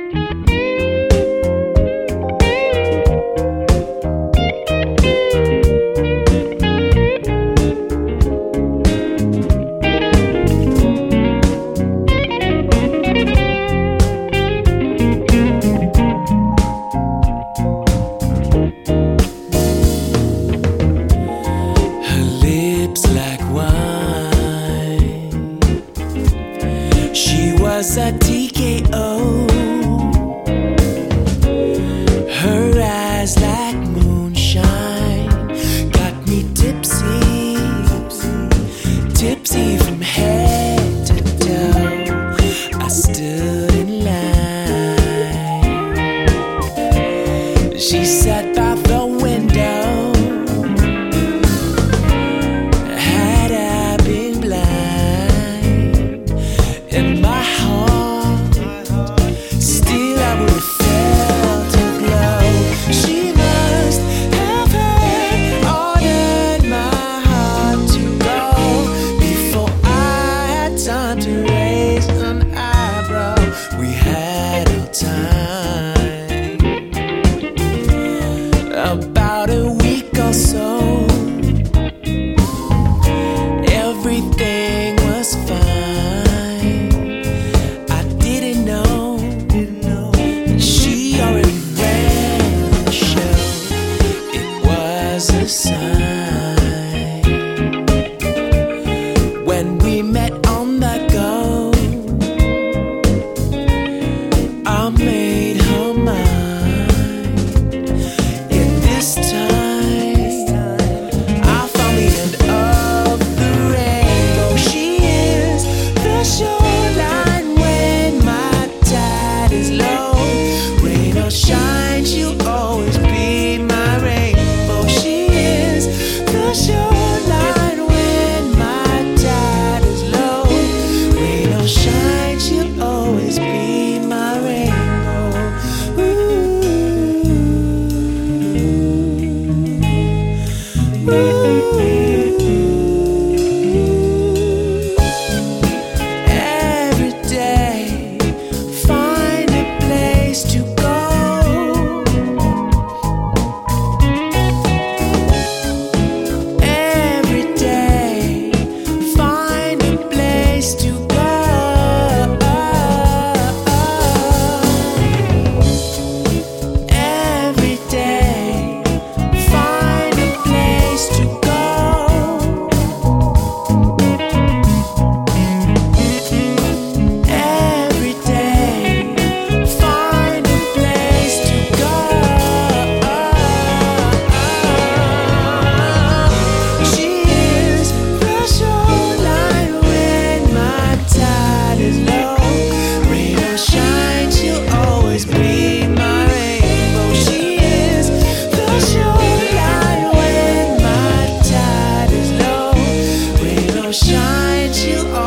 Was a TKO. Her eyes like moonshine got me tipsy, tipsy from head to toe. I stood in line. She sat by the window. Had I been blind in my to raise an eyebrow. We had our time. About a week or so, everything was fine. I didn't know she already ran the show. It was a sign. When we met on the go, I made her mine. And this time I found the end of the rainbow. She is the shoreline when my tide is low. Rain or shine, she'll always be my rainbow. She is the shoreline when my tide is low. Rain or shine, she'll always be my rainbow. Ooh. Every day, find a place to go. Every day, find a place to go. Every day, find a place to go. Every day, find a place to go. She is the shoreline when my tide is low. Rain or shine, she'll always be my rainbow. She is the shoreline when my tide is low. Rain or shine, she'll